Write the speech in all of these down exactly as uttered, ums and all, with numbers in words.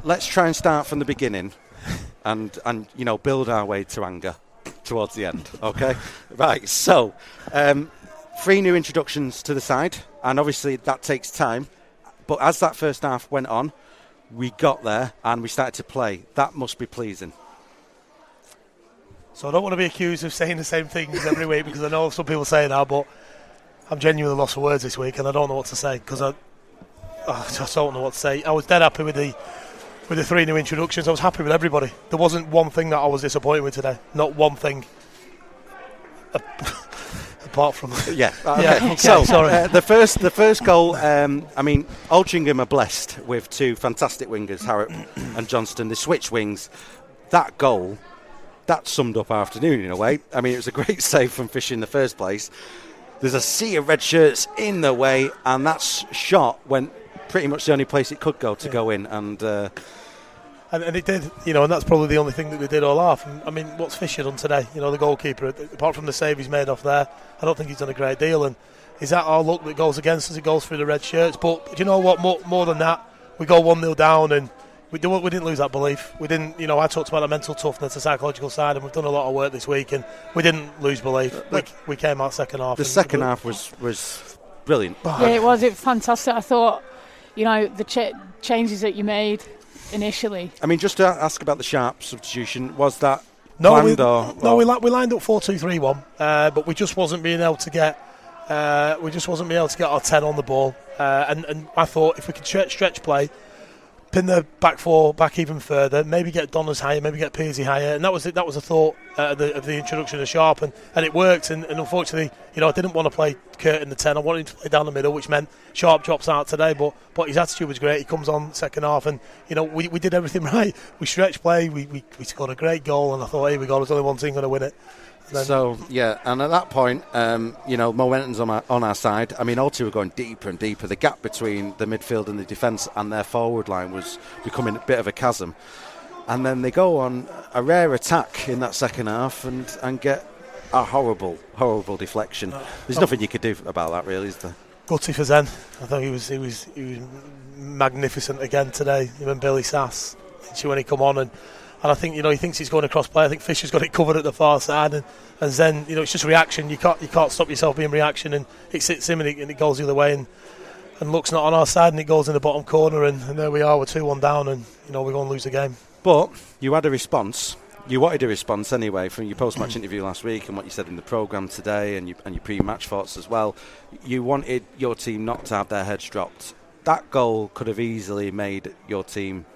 let's try and start from the beginning and, and you know, build our way to anger towards the end, okay? Right, so um, three new introductions to the side, and obviously that takes time. But as that first half went on, we got there and we started to play. That must be pleasing. So I don't want to be accused of saying the same things every week, because I know some people say that, but I'm genuinely lost for words this week and I don't know what to say, because I, oh, I just don't know what to say. I was dead happy with the with the three new introductions. I was happy with everybody. There wasn't one thing that I was disappointed with today. Not one thing. Apart from yeah, okay. yeah okay, so sorry. Uh, the first the first goal. Um, I mean, Altrincham are blessed with two fantastic wingers, Harrop and Johnston. They switch wings. That goal, that summed up our afternoon in a way. I mean, it was a great save from Fisher in the first place. There's a sea of red shirts in the way, and that shot went pretty much the only place it could go to yeah. go in, and, uh, and and it did, you know, and that's probably the only thing that we did all off. And, I mean, what's Fisher done today? You know, the goalkeeper, apart from the save he's made off there, I don't think he's done a great deal. And is that our luck that goes against us? It goes through the red shirts. But do you know what? More, more than that, we go one nil down, and we do, we didn't lose that belief. We didn't, you know, I talked about the mental toughness, the psychological side, and we've done a lot of work this week, and we didn't lose belief. We, we came out second half. The second half was was brilliant. Yeah, it was. It was fantastic. I thought, you know, the ch- changes that you made initially. I mean, just to ask about the Sharp substitution, was that no, planned we, or no? We, li- we lined up four two three one, uh, but we just wasn't being able to get. Uh, we just wasn't being able to get our ten on the ball, uh, and and I thought if we could stretch, stretch play, pin the back four back even further, maybe get Donners higher, maybe get Pearsy higher, and that was it. That was a thought uh, of, the, of the introduction of Sharp, and, and it worked. And, and unfortunately, you know, I didn't want to play Kurt in the ten. I wanted him to play down the middle, which meant Sharp drops out today. But but his attitude was great. He comes on second half, and you know, we, we did everything right. We stretched play. We, we we scored a great goal, and I thought, here we go. There's only one team going to win it. So, yeah, and at that point, um, you know, momentum's on our, on our side. I mean, all two were going deeper and deeper. The gap between the midfield and the defence and their forward line was becoming a bit of a chasm. And then they go on a rare attack in that second half and, and get a horrible, horrible deflection. There's oh. nothing you could do about that, really, is there? Gutty for Zen. I thought he was he was he was magnificent again today. Even Billy Sass, when he come on and. And I think, you know, he thinks he's going across play. I think Fisher's got it covered at the far side. And, and then, you know, it's just reaction. You can't you can't stop yourself being reaction. And it sits him and it, and it goes the other way. And, and Luck's not on our side and it goes in the bottom corner. And, and there we are, we're two one down. And, you know, we're going to lose the game. But you had a response. You wanted a response anyway from your post-match interview last week and what you said in the programme today and, you, and your pre-match thoughts as well. You wanted your team not to have their heads dropped. That goal could have easily made your team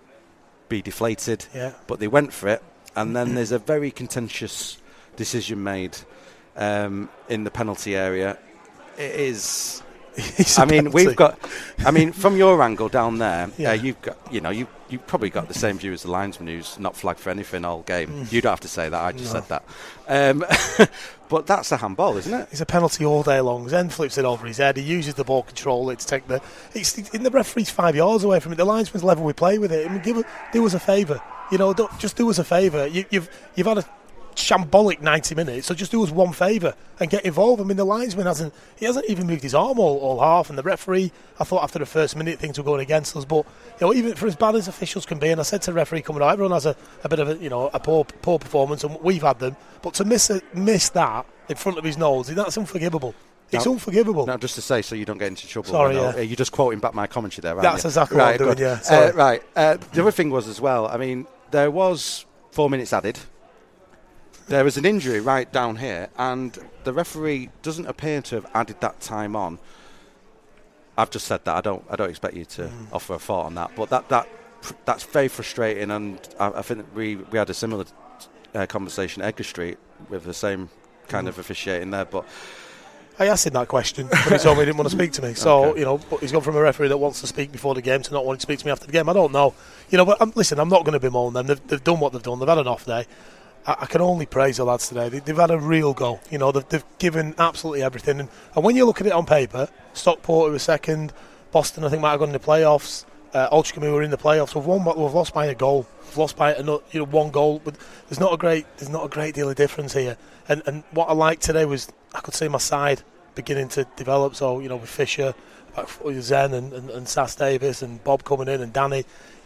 be deflated, yeah. but they went for it, and then there's a very contentious decision made um, in the penalty area. It is. I mean, penalty. we've got. I mean, from your angle down there, yeah. uh, you've got. You know, you you probably got the same view as the linesman who's not flagged for anything all game. Mm. You don't have to say that. I just no. said that. Um, but that's a handball, isn't it? It's a penalty all day long. Zen flips it over his head. He uses the ball control to take the. It's in the referee's five yards away from it. The linesman's level. We play with it. I mean, give do us a favour. You know, don't, just do us a favour. You, you've you've had a shambolic ninety minutes, so just do us one favour and get involved. I mean, the linesman hasn't he hasn't even moved his arm all, all half, and the referee, I thought after the first minute things were going against us, but you know, even for as bad as officials can be, and I said to the referee coming out, everyone has a, a bit of a, you know, a poor poor performance, and we've had them, but to miss a, miss that in front of his nose, that's unforgivable. It's now, unforgivable. Now, just to say, so you don't get into trouble. Sorry, yeah. You're just quoting back my commentary there, aren't That's you? exactly right, what I'm doing, yeah. Sorry. Uh, right. Uh, the other thing was as well, I mean, there was four minutes added. There was an injury right down here, and the referee doesn't appear to have added that time on. I've just said that. I don't. I don't expect you to mm. offer a thought on that, but that that that's very frustrating. And I, I think that we we had a similar uh, conversation at Edgar Street with the same kind mm. of officiating there. But I asked him that question, but he told me he didn't want to speak to me. So okay. you know, but he's gone from a referee that wants to speak before the game to not wanting to speak to me after the game. I don't know. You know, but um, listen, I'm not going to bemoan them. They've, they've done what they've done. They've had an off day. I can only praise the lads today. They've had a real go. You know, they've, they've given absolutely everything. And, and when you look at it on paper, Stockport who were second, Boston I think might have gone in the playoffs, uh, Altrincham who were in the playoffs. We've won, but we've lost by a goal. We've lost by another, you know, one goal. But there's not a great, there's not a great deal of difference here. And and what I liked today was I could see my side beginning to develop. So you know, with Fisher, Zen and, and, and Sass Davis and Bob coming in and Danny.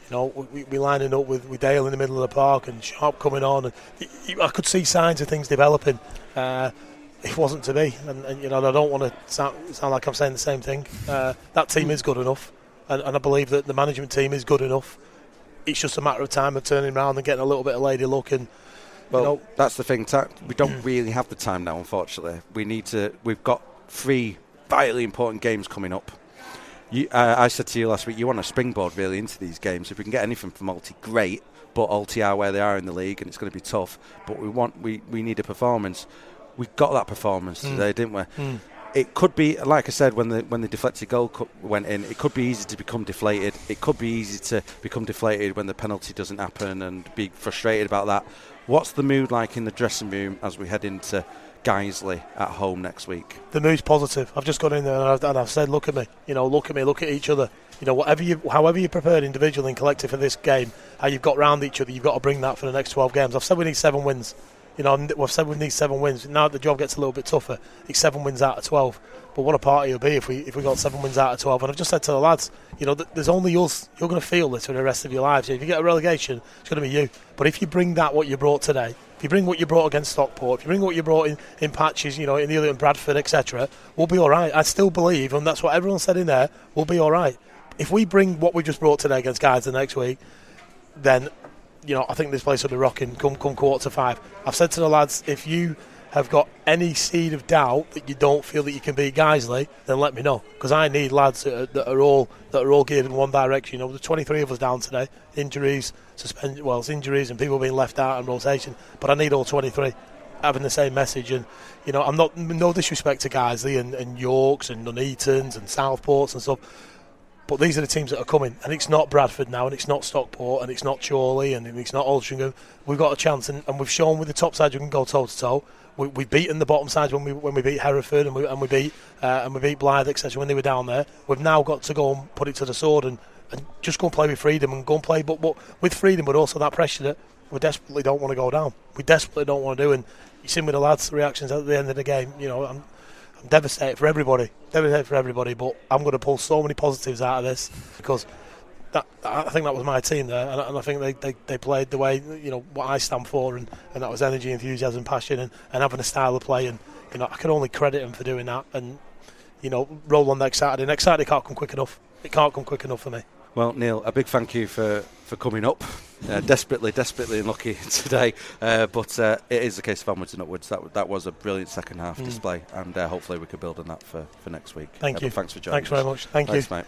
You know, we, we lining up with, with Dale in the middle of the park and Sharp coming on, and you, I could see signs of things developing. Uh, it wasn't to be, and, and you know, I don't want to sound, sound like I'm saying the same thing. Uh, that team is good enough, and, and I believe that the management team is good enough. It's just a matter of time of turning around and getting a little bit of lady luck. And well, you know, that's the thing. We don't really have the time now, unfortunately. We need to. We've got three vitally important games coming up. You, uh, I said to you last week, you want to springboard really into these games. If we can get anything from Alty, great. But Alty are where they are in the league, and it's going to be tough. But we want, we, we need a performance. We got that performance mm. today, didn't we? Mm. It could be, like I said, when the when the deflected goal went in, it could be easy to become deflated. It could be easy to become deflated when the penalty doesn't happen and be frustrated about that. What's the mood like in the dressing room as we head into Guiseley at home next week? The mood's positive. I've just gone in there and I've, and I've said, look at me, you know, look at me, look at each other. You know, whatever you, however you prepared individually and collective for this game, how you've got round each other, you've got to bring that for the next twelve games. I've said we need seven wins. You know, we've said we need seven wins. Now the job gets a little bit tougher. It's seven wins out of twelve. But what a party it'll be if we if we got seven wins out of twelve. And I've just said to the lads, you know, th- there's only us. You're going to feel this for the rest of your lives. If you get a relegation, it's going to be you. But if you bring that, what you brought today, if you bring what you brought against Stockport, if you bring what you brought in, in patches, you know, in the other in Bradford, et cetera, we'll be all right. I still believe, and that's what everyone said in there, we'll be all right. If we bring what we just brought today against Guides the next week, then, you know, I think this place will be rocking come come quarter to five. I've said to the lads, if you have got any seed of doubt that you don't feel that you can beat Guiseley, then let me know, because I need lads that are, that are all that are all geared in one direction. You know, there's twenty-three of us down today, injuries, suspend, well, it's injuries and people being left out and rotation, but I need all twenty-three having the same message. And you know, I'm not no disrespect to Guiseley and, and Yorks and Nuneatons and Southports and stuff. But these are the teams that are coming, and it's not Bradford now, and it's not Stockport, and it's not Chorley, and it's not Altrincham. We've got a chance, and, and we've shown with the top sides we can go toe to toe. We, we've beaten the bottom sides when we when we beat Hereford, and we and we beat uh, and we beat Blythe, et cetera. When they were down there, we've now got to go and put it to the sword and, and just go and play with freedom and go and play, but, but with freedom, but also that pressure that we desperately don't want to go down. We desperately don't want to do, and you've seen with the lads' reactions at the end of the game. You know, I'm, I'm devastated for everybody, devastated for everybody, but I'm going to pull so many positives out of this because that, I think that was my team there, and, and I think they, they, they played the way, you know, what I stand for, and, and that was energy, enthusiasm, passion, and, and having a style of play, and you know, I can only credit them for doing that, and you know, roll on next Saturday. Next Saturday can't come quick enough. It can't come quick enough for me. Well, Neil, a big thank you for, for coming up. Uh, desperately, desperately unlucky today, uh, but uh, it is a case of onwards and upwards. That that was a brilliant second half mm. display, and uh, hopefully we could build on that for, for next week. Thank uh, you. Thanks for joining Thanks us. very much. Thank Thanks, you. Mate.